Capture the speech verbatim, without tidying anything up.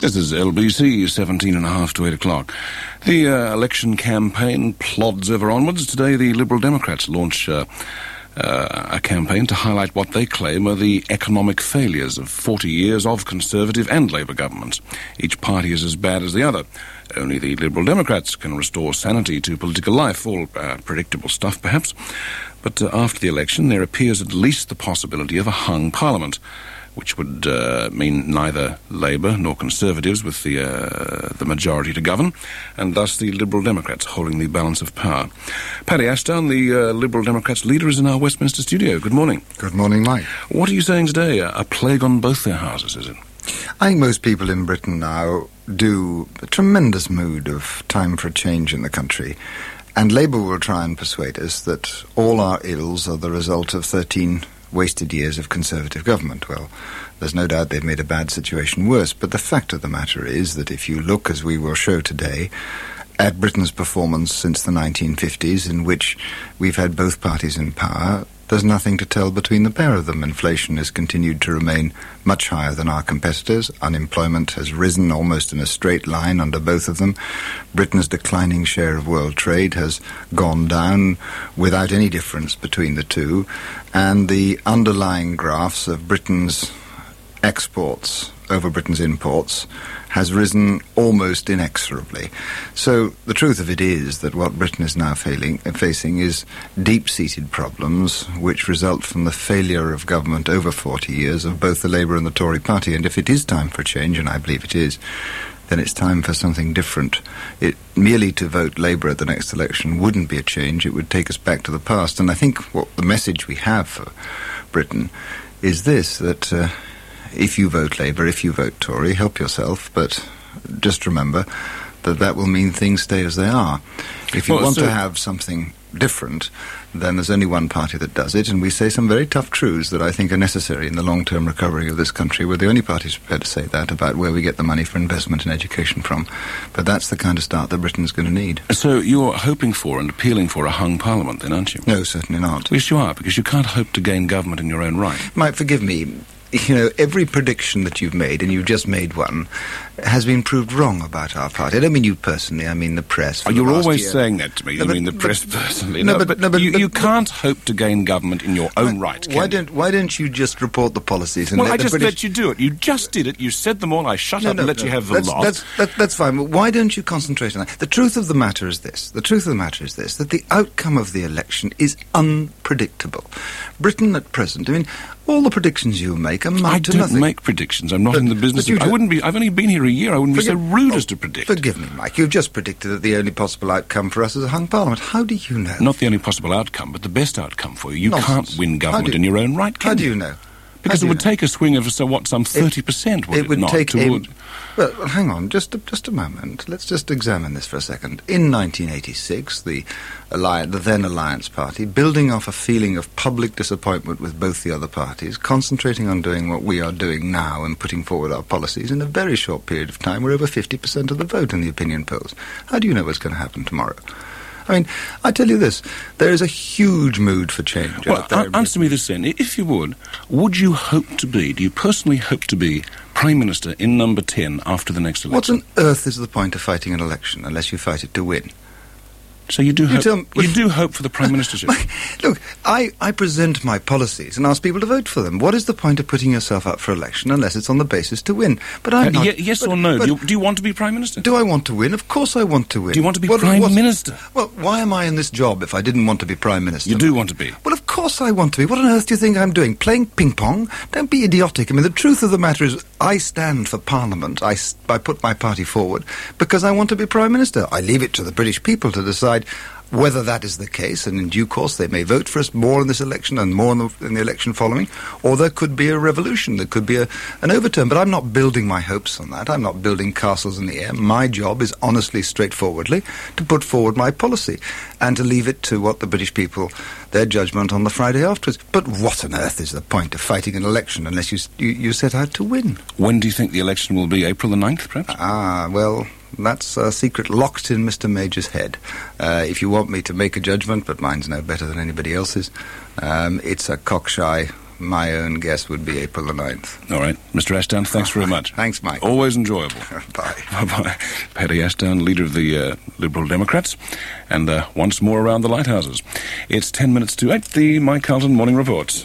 This is L B C, seventeen and a half to eight o'clock. The uh, election campaign plods ever onwards. Today, the Liberal Democrats launch uh, uh, a campaign to highlight what they claim are the economic failures of forty years of Conservative and Labour governments. Each party is as bad as the other. Only the Liberal Democrats can restore sanity to political life. All uh, predictable stuff, perhaps. But uh, after the election, there appears at least the possibility of a hung parliament, which would uh, mean neither Labour nor Conservatives with the uh, the majority to govern, and thus the Liberal Democrats holding the balance of power. Paddy Ashdown, the uh, Liberal Democrats leader, is in our Westminster studio. Good morning. Good morning, Mike. What are you saying today? A, a plague on both their houses, is it? I think most people in Britain now do a tremendous mood of time for a change in the country, and Labour will try and persuade us that all our ills are the result of thirteen wasted years of Conservative government. Well, there's no doubt they've made a bad situation worse, but the fact of the matter is that if you look, as we will show today, at Britain's performance since the nineteen fifties, in which we've had both parties in power, there's nothing to tell between the pair of them. Inflation has continued to remain much higher than our competitors. Unemployment has risen almost in a straight line under both of them. Britain's declining share of world trade has gone down without any difference between the two. And the underlying graphs of Britain's exports over Britain's imports has risen almost inexorably. So the truth of it is that what Britain is now failing, facing is deep-seated problems which result from the failure of government over forty years of both the Labour and the Tory party. And if it is time for change, and I believe it is, then it's time for something different. It merely to vote Labour at the next election wouldn't be a change. It would take us back to the past. And I think what the message we have for Britain is this, that uh, if you vote Labour, if you vote Tory, help yourself, but just remember that that will mean things stay as they are. If you well, want so to have something different, then there's only one party that does it, and we say some very tough truths that I think are necessary in the long-term recovery of this country. We're the only parties prepared to say that about where we get the money for investment and education from. But that's the kind of start that Britain's going to need. So you're hoping for and appealing for a hung parliament then, aren't you? No, certainly not. Yes, you are, because you can't hope to gain government in your own right. Mike, forgive me. You know, every prediction that you've made, and you've just made one, has been proved wrong about our party. I don't mean you personally, I mean the press. Oh, you're always year. saying that to me. No, I but, mean the but, press personally. No, no, but, but, no, but you, but, you can't hope to gain government in your own why, right, can why you? don't Why don't you just report the policies and well, let I the just British... let you do it. You just did it. You said them all. I shut no, up no, and let no. you have the that's, lot. That's, that, that's fine. But why don't you concentrate on that? The truth of the matter is this. The truth of the matter is this, that the outcome of the election is unpredictable. Britain at present, I mean, all the predictions you make amount I to don't nothing. make predictions. I'm not But- in the business but you of... I do- wouldn't be... I've only been here a year. I wouldn't Forgive- be so rude oh, as to predict. Forgive me, Mike. You've just predicted that the only possible outcome for us is a hung parliament. How do you know? Not the only possible outcome, but the best outcome for you. You Nonsense. can't win How government do- in your own right, can How do you know? Because How it do would you know? take a swing of, so what, some thirty percent, would it, it would not? take a, toward... well, well, hang on, just a, just a moment. Let's just examine this for a second. In nineteen eighty-six, the alliance, the then Alliance Party, building off a feeling of public disappointment with both the other parties, concentrating on doing what we are doing now and putting forward our policies, in a very short period of time, we're over fifty percent of the vote in the opinion polls. How do you know what's going to happen tomorrow? I mean, I tell you this, there is a huge mood for change Well, out there. a- answer me this then. If you would, would you hope to be, do you personally hope to be Prime Minister in number ten after the next election? What on earth is the point of fighting an election unless you fight it to win? So you do You hope, tell me- you do hope for the Prime Ministership? Look, I, I present my policies and ask people to vote for them. What is the point of putting yourself up for election unless it's on the basis to win? But I'm Uh, not... ye- yes but- or no? but Do you, do you want to be Prime Minister? do I want to win? Of course I want to win. Do you want to be What- Prime what- Minister? Well, why am I in this job if I didn't want to be Prime Minister? You do want to be. Well, of course I want to be. What on earth do you think I'm doing? Playing ping-pong? Don't be idiotic. I mean, the truth of the matter is I stand for Parliament. I, s- I put my party forward because I want to be Prime Minister. I leave it to the British people to decide whether that is the case, and in due course they may vote for us more in this election and more in the, in the election following, or there could be a revolution, there could be a, an overturn. But I'm not building my hopes on that. I'm not building castles in the air. My job is honestly, straightforwardly, to put forward my policy and to leave it to what the British people, their judgment on the Friday afterwards. But what on earth is the point of fighting an election unless you, you, you set out to win? When do you think the election will be? April the ninth, perhaps? Ah, well... That's a secret locked in Mister Major's head. Uh, if you want me to make a judgment, but mine's no better than anybody else's, um, it's a cockshy my own guess would be April the ninth. All right. Mister Ashdown, thanks very much. Thanks, Mike. Always enjoyable. Bye. Bye-bye. Paddy Ashdown, leader of the uh, Liberal Democrats, and uh, once more around the lighthouses. It's ten minutes to eight, the Mike Carlton Morning Report.